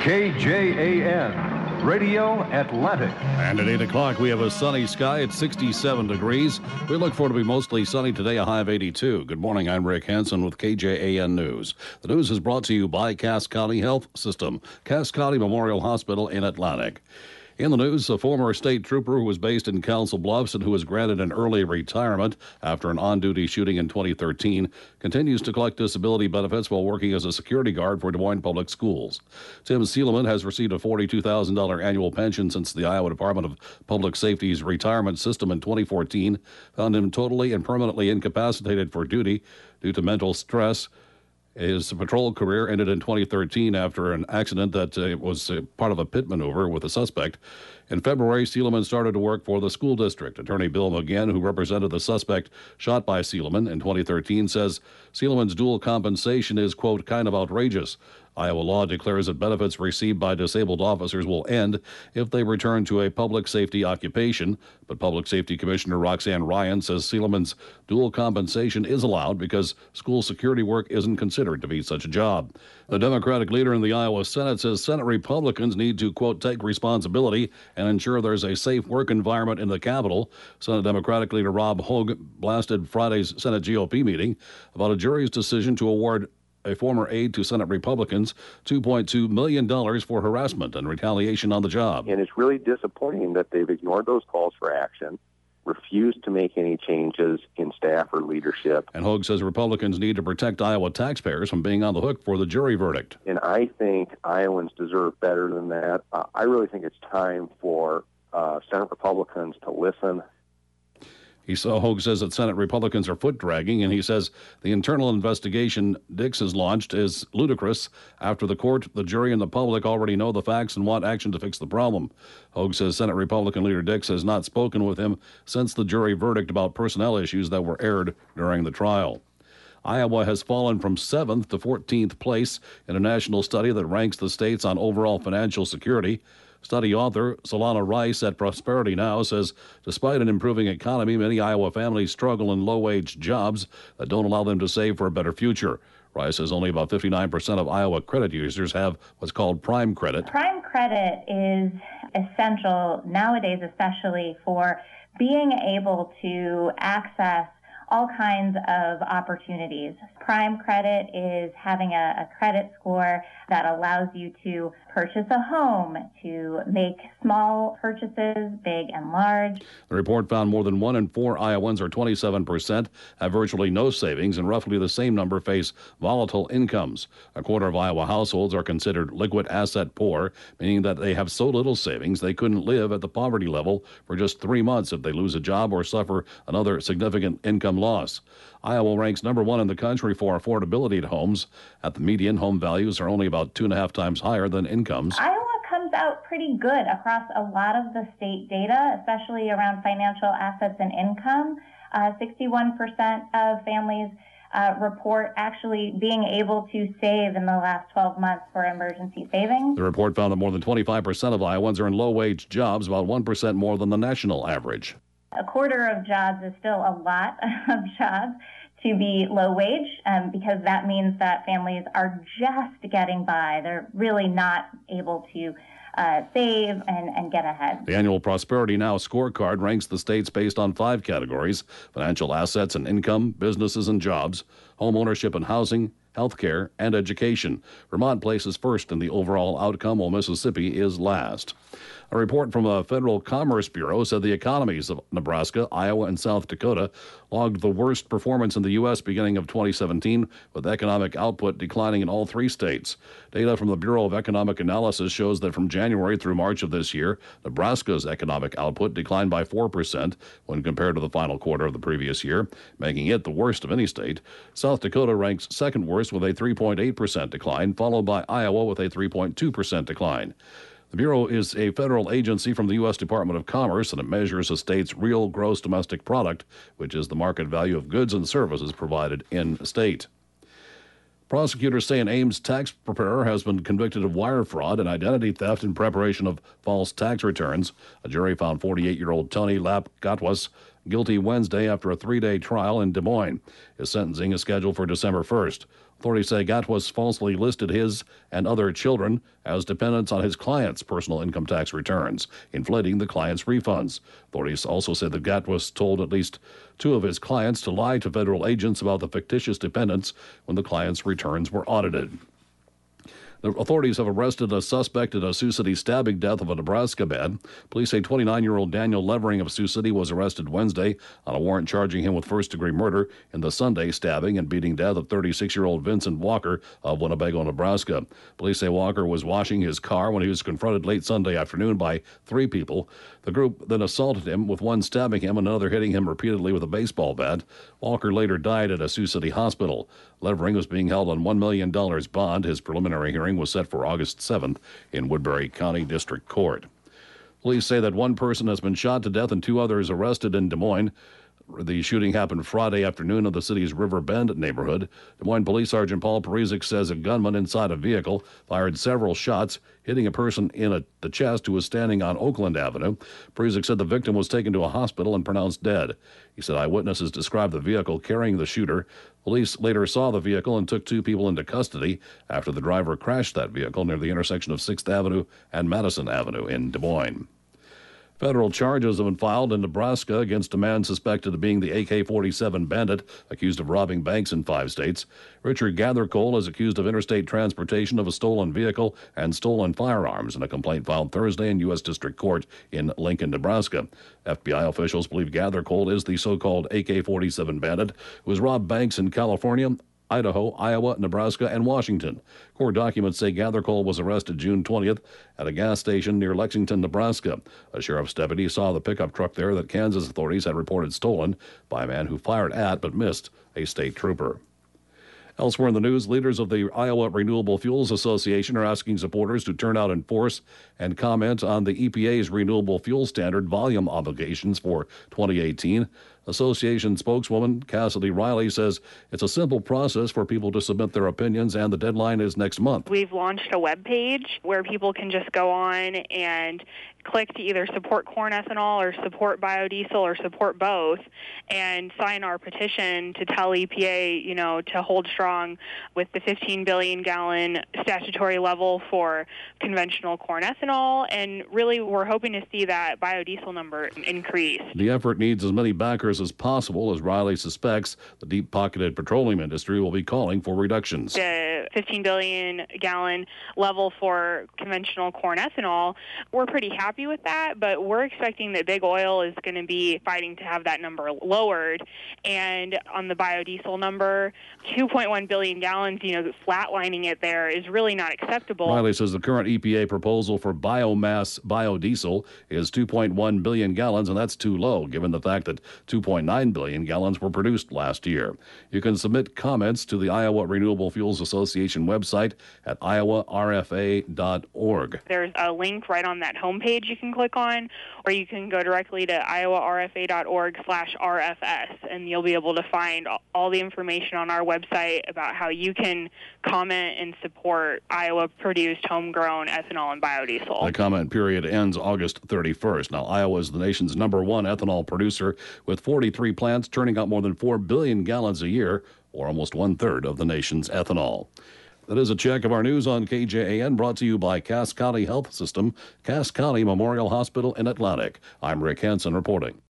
KJAN, Radio Atlantic. And at 8 o'clock, we have a sunny sky at 67 degrees. We look for it to be mostly sunny today, a high of 82. Good morning, I'm Rick Hansen with KJAN News. The news is brought to you by Cass County Health System, Cass County Memorial Hospital in Atlantic. In the news, a former state trooper who was based in Council Bluffs and who was granted an early retirement after an on-duty shooting in 2013 continues to collect disability benefits while working as a security guard for Des Moines Public Schools. Tim Seelman has received a $42,000 annual pension since the Iowa Department of Public Safety's retirement system in 2014 found him totally and permanently incapacitated for duty due to mental stress. His patrol career ended in 2013 after an accident that was part of a pit maneuver with a suspect. In February, Seelman started to work for the school district. Attorney Bill McGinn, who represented the suspect shot by Seelman in 2013, says Seelman's dual compensation is, quote, kind of outrageous. Iowa law declares that benefits received by disabled officers will end if they return to a public safety occupation, but Public Safety Commissioner Roxanne Ryan says Seelman's dual compensation is allowed because school security work isn't considered to be such a job. The Democratic leader in the Iowa Senate says Senate Republicans need to, quote, take responsibility and ensure there's a safe work environment in the Capitol. Senate Democratic leader Rob Hogue blasted Friday's Senate GOP meeting about a jury's decision to award a former aide to Senate Republicans $2.2 million for harassment and retaliation on the job. And it's really disappointing that they've ignored those calls for action, refused to make any changes in staff or leadership. And Hogue says Republicans need to protect Iowa taxpayers from being on the hook for the jury verdict. And I think Iowans deserve better than that. I really think it's time for Senate Republicans to listen. Hogue says that Senate Republicans are foot-dragging, and he says the internal investigation Dix has launched is ludicrous. After the court, the jury, and the public already know the facts and want action to fix the problem. Hogue says Senate Republican leader Dix has not spoken with him since the jury verdict about personnel issues that were aired during the trial. Iowa has fallen from 7th to 14th place in a national study that ranks the states on overall financial security. Study author Solana Rice at Prosperity Now says despite an improving economy, many Iowa families struggle in low-wage jobs that don't allow them to save for a better future. Rice says only about 59% of Iowa credit users have what's called prime credit. Prime credit is essential nowadays, especially for being able to access all kinds of opportunities. Prime credit is having a credit score that allows you to purchase a home, to make small purchases, big and large. The report found more than 1 in 4 Iowans, or 27%, have virtually no savings, and roughly the same number face volatile incomes. A quarter of Iowa households are considered liquid asset poor, meaning that they have so little savings they couldn't live at the poverty level for just 3 months if they lose a job or suffer another significant income loss. Iowa ranks number 1 in the country for affordability to homes. At the median, home values are only about 2.5 times higher than incomes. Iowa comes out pretty good across a lot of the state data, especially around financial assets and income. 61% of families report actually being able to save in the last 12 months for emergency savings. The report found that more than 25% of Iowans are in low-wage jobs, about 1% more than the national average. A quarter of jobs is still a lot of jobs to be low wage because that means that families are just getting by. They're really not able to save and get ahead. The annual Prosperity Now scorecard ranks the states based on 5 categories: financial assets and income, businesses and jobs, home ownership and housing, healthcare, and education. Vermont places first in the overall outcome, while Mississippi is last. A report from the Federal Commerce Bureau said the economies of Nebraska, Iowa, and South Dakota logged the worst performance in the U.S. beginning of 2017, with economic output declining in all 3 states. Data from the Bureau of Economic Analysis shows that from January through March of this year, Nebraska's economic output declined by 4% when compared to the final quarter of the previous year, making it the worst of any state. South Dakota ranks second worst with a 3.8% decline, followed by Iowa with a 3.2% decline. The Bureau is a federal agency from the U.S. Department of Commerce, and it measures a state's real gross domestic product, which is the market value of goods and services provided in a state. Prosecutors say an Ames tax preparer has been convicted of wire fraud and identity theft in preparation of false tax returns. A jury found 48-year-old Tony Lapgatwas guilty Wednesday after a 3-day trial in Des Moines. His sentencing is scheduled for December 1st. Authorities say Gatwas falsely listed his and other children as dependents on his client's personal income tax returns, inflating the client's refunds. Authorities also said that Gatwas told at least 2 of his clients to lie to federal agents about the fictitious dependents when the client's returns were audited. The authorities have arrested a suspect in a Sioux City stabbing death of a Nebraska man. Police say 29-year-old Daniel Levering of Sioux City was arrested Wednesday on a warrant charging him with first-degree murder in the Sunday stabbing and beating death of 36-year-old Vincent Walker of Winnebago, Nebraska. Police say Walker was washing his car when he was confronted late Sunday afternoon by 3 people. The group then assaulted him, with one stabbing him and another hitting him repeatedly with a baseball bat. Walker later died at a Sioux City hospital. Levering was being held on $1 million bond. His preliminary hearing was set for August 7th in Woodbury County District Court. Police say that 1 person has been shot to death and 2 others arrested in Des Moines. The shooting happened Friday afternoon in the city's River Bend neighborhood. Des Moines Police Sergeant Paul Parizek says a gunman inside a vehicle fired several shots, hitting a person in the chest who was standing on Oakland Avenue. Parizek said the victim was taken to a hospital and pronounced dead. He said eyewitnesses described the vehicle carrying the shooter. Police later saw the vehicle and took 2 people into custody after the driver crashed that vehicle near the intersection of 6th Avenue and Madison Avenue in Des Moines. Federal charges have been filed in Nebraska against a man suspected of being the AK-47 bandit accused of robbing banks in 5 states. Richard Gathercole is accused of interstate transportation of a stolen vehicle and stolen firearms in a complaint filed Thursday in U.S. District Court in Lincoln, Nebraska. FBI officials believe Gathercole is the so-called AK-47 bandit who has robbed banks in California, Idaho, Iowa, Nebraska, and Washington. Court documents say Gathercole was arrested June 20th at a gas station near Lexington, Nebraska. A sheriff's deputy saw the pickup truck there that Kansas authorities had reported stolen by a man who fired at but missed a state trooper. Elsewhere in the news, leaders of the Iowa Renewable Fuels Association are asking supporters to turn out in force and comment on the EPA's renewable fuel standard volume obligations for 2018. Association spokeswoman Cassidy Riley says it's a simple process for people to submit their opinions, and the deadline is next month. We've launched a webpage where people can just go on and click to either support corn ethanol or support biodiesel or support both and sign our petition to tell EPA, to hold strong with the 15 billion gallon statutory level for conventional corn ethanol. And really, we're hoping to see that biodiesel number increase. The effort needs as many backers as possible, as Riley suspects the deep-pocketed petroleum industry will be calling for reductions. The 15 billion gallon level for conventional corn ethanol, we're pretty happy with that, but we're expecting that big oil is going to be fighting to have that number lowered. And on the biodiesel number, 2.1 billion gallons, flatlining it there is really not acceptable. Riley says the current EPA proposal for biomass biodiesel is 2.1 billion gallons, and that's too low, given the fact that 2.9 billion gallons were produced last year. You can submit comments to the Iowa Renewable Fuels Association website at iowarfa.org. There's a link right on that homepage you can click on, or you can go directly to iowarfa.org/RFS, and you'll be able to find all the information on our website about how you can comment and support Iowa-produced homegrown ethanol and biodiesel. The comment period ends August 31st. Now, Iowa is the nation's #1 ethanol producer, with 43 plants turning out more than 4 billion gallons a year, or almost 1/3 of the nation's ethanol. That is a check of our news on KJAN, brought to you by Cass County Health System, Cass County Memorial Hospital in Atlantic. I'm Rick Hansen reporting.